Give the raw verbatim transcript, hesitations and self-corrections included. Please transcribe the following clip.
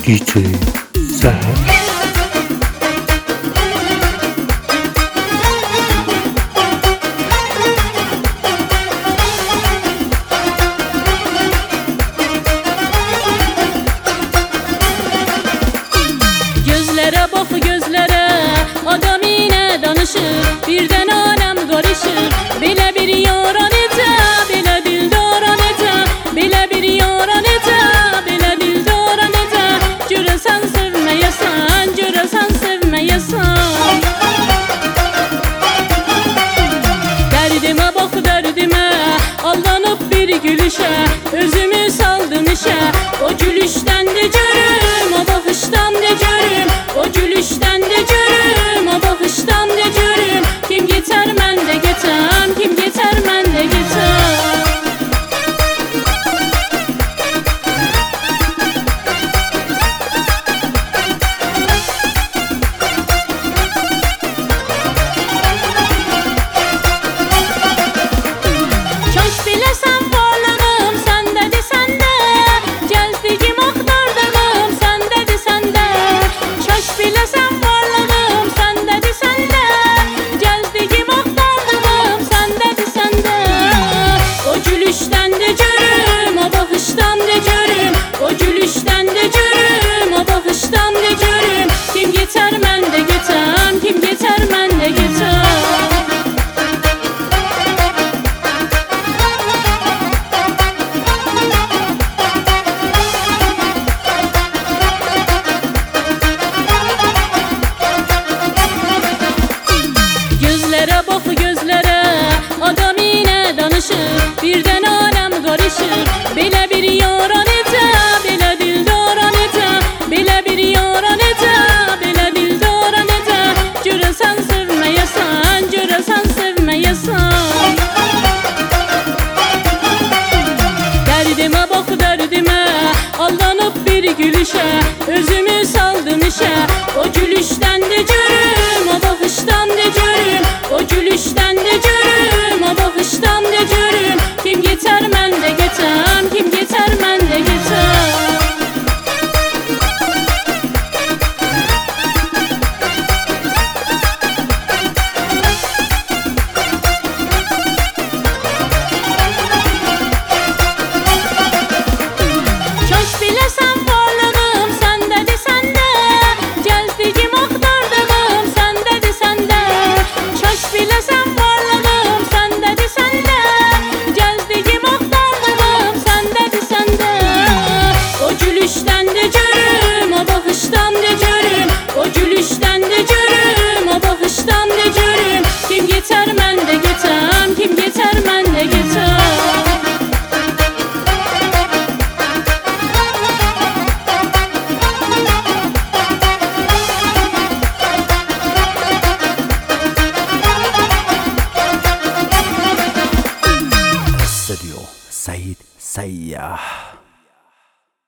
D J Seher. Gözlere bak gözlere, adam yine danışır, birden alem karışır. Bile bir yaran ete, bile dildaran ete, bile bir yaran ete, bile dildaran ete. Göresen sevmeyesen, göresen sevmeyesen. Derdime bak derdime, aldanıp bir gülüşe, özümü saldım işe. O gülüşten de görüm, o bakıştan da görüm, o gülüşten de görüm, o bakıştan da görüm. Kim gitar mən de gitem, kim gitar mən de gitem. Kaş bilesen varlığım səndedir səndə, gəzdiyim axtardığım səndedir səndə. Kaş bilesen varlığım səndedir səndə, gəzdiyim axtardığım səndedir səndə. O gülüşdən də görüm, o baxışdan da görüm, o gülüşdən də görüm, o baxışdan da görüm. Kim gitar mən də gitem, kim gitar mən də gitem. Gözlere bak gözlere, adam yine danışır, birden alem karışır. Bile bir yaran ete, bile dildaran ete, bile bir yaran ete, bile dildaran ete. Göresen sevmeyesen, göresen sevmeyesen. Derdime bak derdime, aldanıp bir gülüşe, özümü saldım işe. O gülüşten de görüm, o bakıştan da görüm, o gülüşten de görüm, o bakıştan da görüm. Kim gitar mən de gitem, kim gitar mən de gitem. Kaş bilesen varlığım səndedir səndə, gəzdiyim axtardığım səndedir səndə. Kaş bilesen varlığım səndedir səndə, gəzdiyim axtardığım səndedir səndə. O gülüşdən də görüm, o baxışdan da görüm, o gülüşdən də görüm, o baxışdan da görüm. Kim gitar mən də gitem, kim gitar mən də gitem. Studio Said Sayyah.